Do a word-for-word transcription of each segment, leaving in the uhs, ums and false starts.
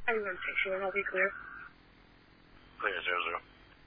Everyone six, you will be clear. Clear, zero, zero.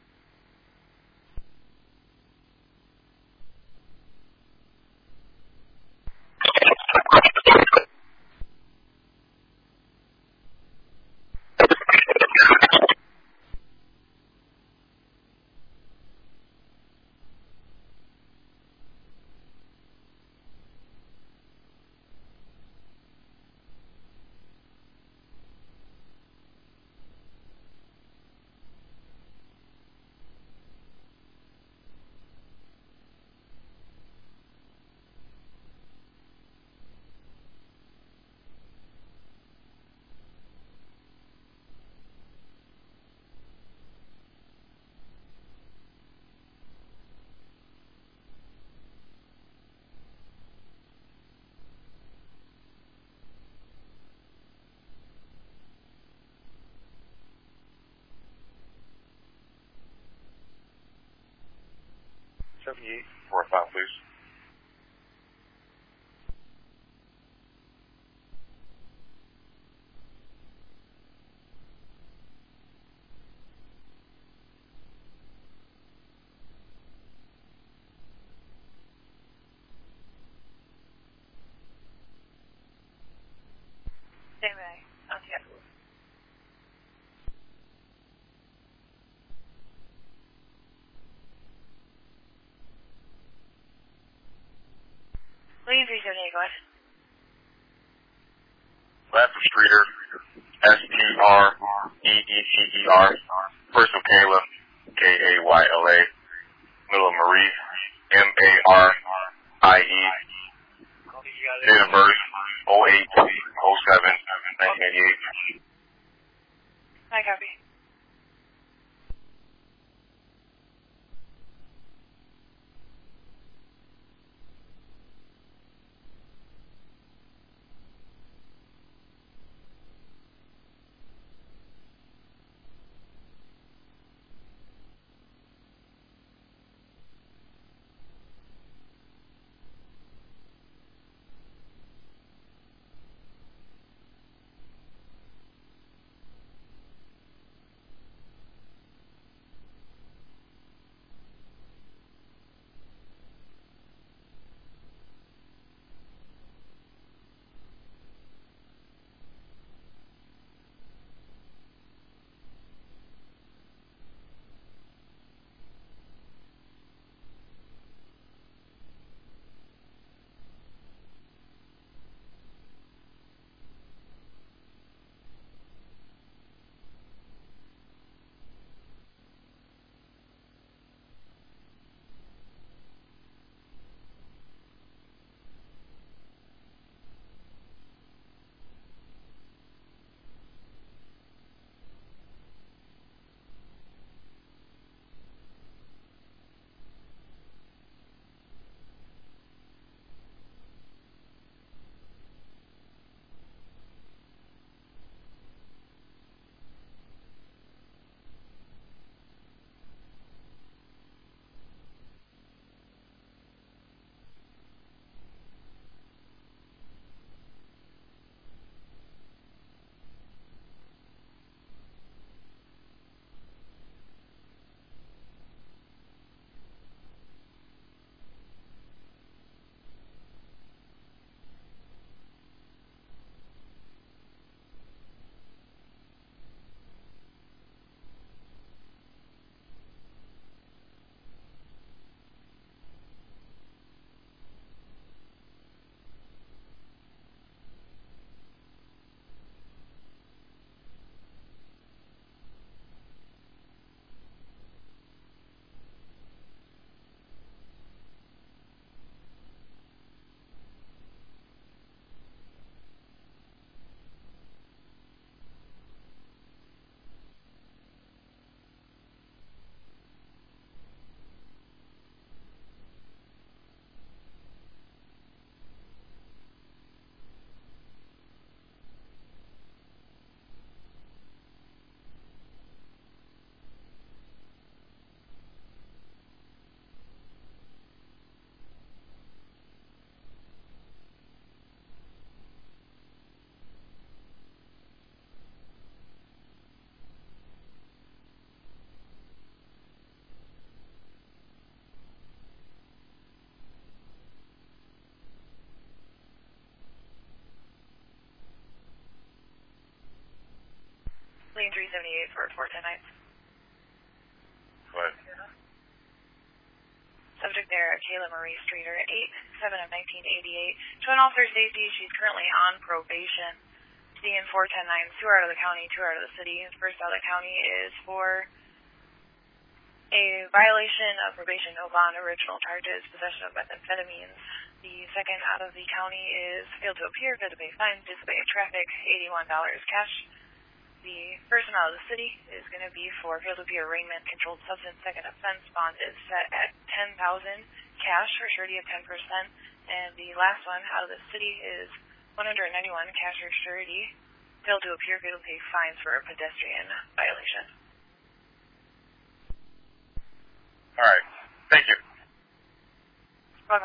seventy-eight, four five, please. Same way. Okay. Leave three seventy-eight, go ahead. Last of Streeter, S T R E E T E R. First of Kayla, K A Y L A. Middle of Marie, M A R I E. Date of birth, oh eight oh seven nineteen eighty-eight. I copy. Lane three seventy-eight for four ten nine. What? Subject there, Kayla Marie Streeter, eight seven of nineteen eighty-eight. To an officer safety, she's currently on probation. Seeing four ten nine, two out of the county, two out of the city. The first out of the county is for a violation of probation, no bond, original charges, possession of methamphetamines. The second out of the county is failed to appear, failed to pay fine, disobey traffic, eighty-one dollars cash. The first one out of the city is going to be for failed to appear, arraignment, controlled substance, second offense. Bond is set at ten thousand dollars cash for surety of ten percent. And the last one out of the city is one hundred ninety-one dollars cash for surety, failed to appear, failed to pay fines for a pedestrian violation. All right. Thank you. Welcome.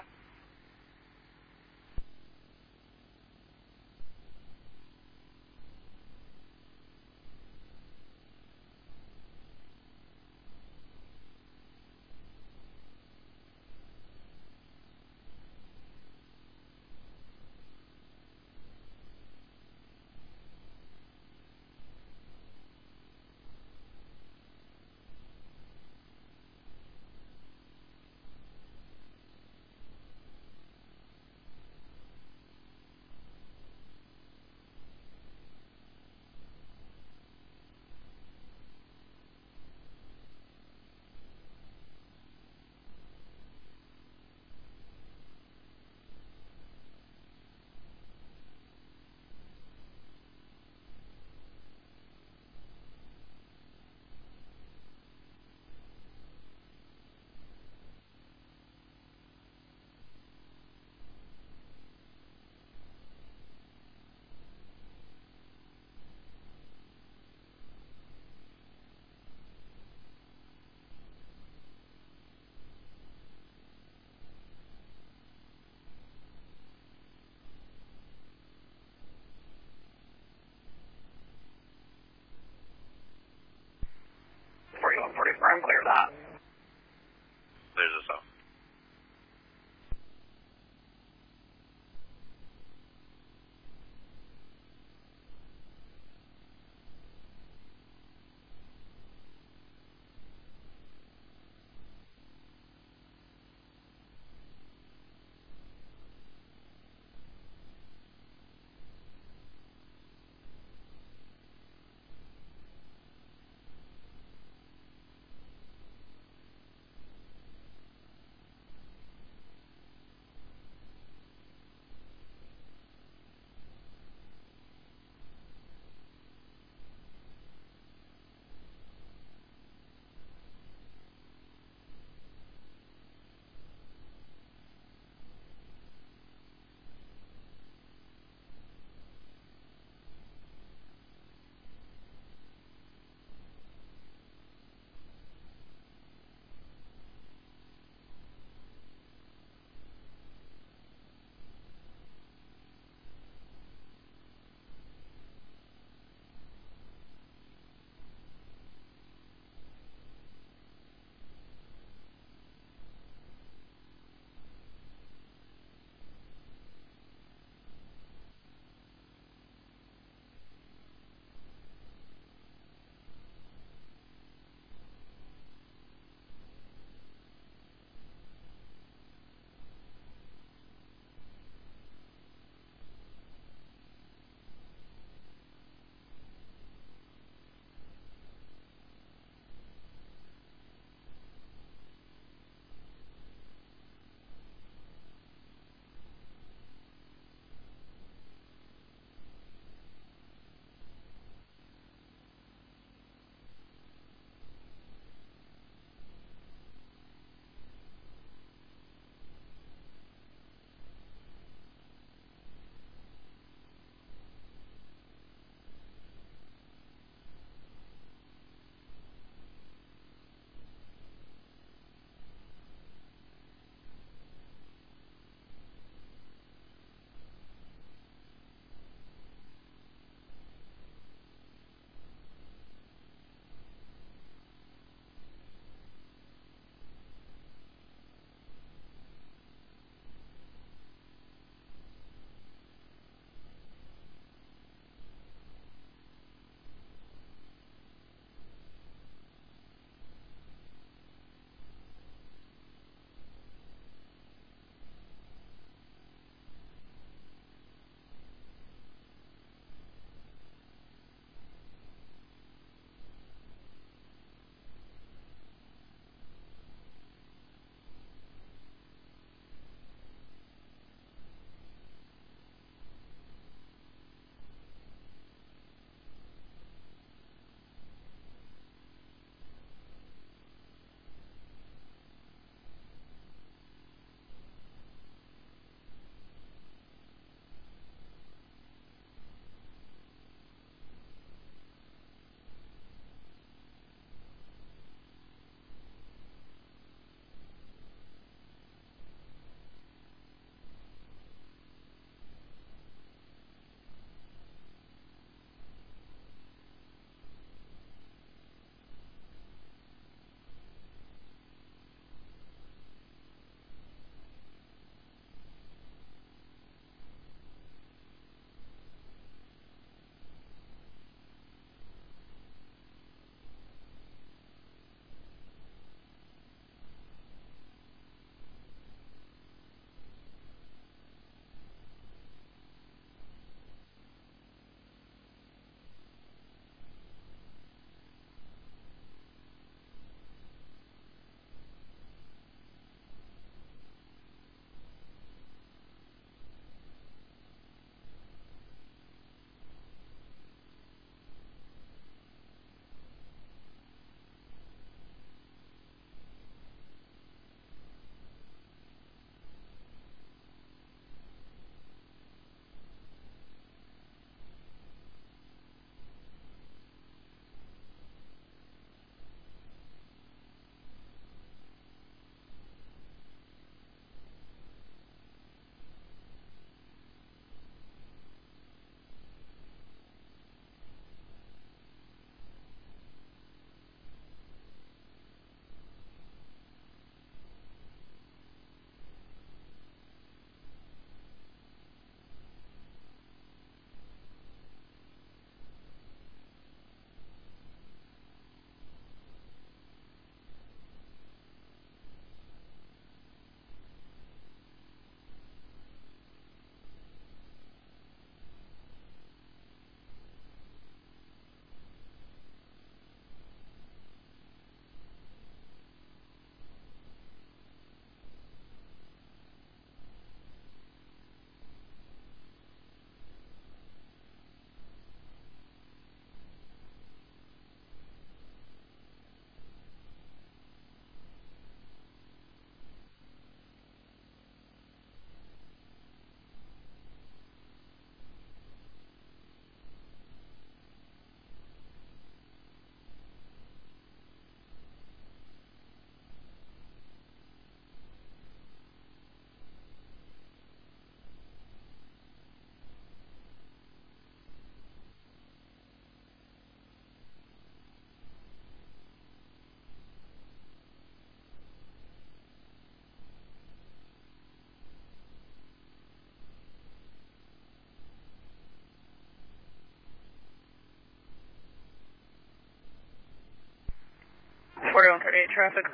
traffic.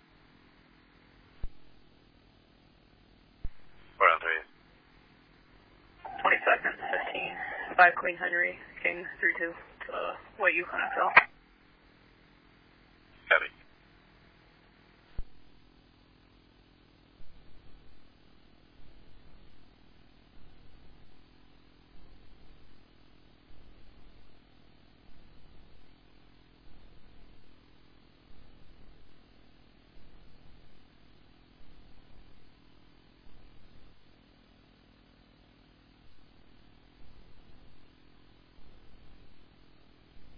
What on three? twenty seconds, fifteen. five Queen Henry, King three two, to uh, White Yukon X L.